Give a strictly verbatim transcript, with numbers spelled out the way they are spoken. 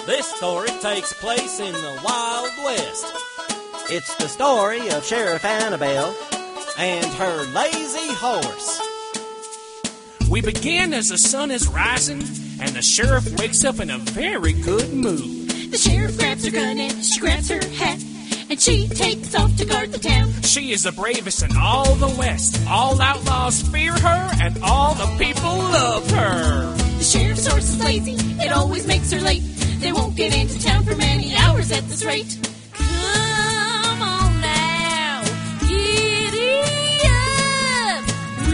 This story takes place in the Wild West. It's the story of Sheriff Annabelle and her lazy horse. We begin as the sun is rising, and the sheriff wakes up in a very good mood. The sheriff grabs her gun and she grabs her hat, and she takes off to guard the town. She is the bravest in all the West. All outlaws fear her, and all the people love her. The sheriff's horse is lazy, it always makes her late. They won't get into town for many hours at this rate. Come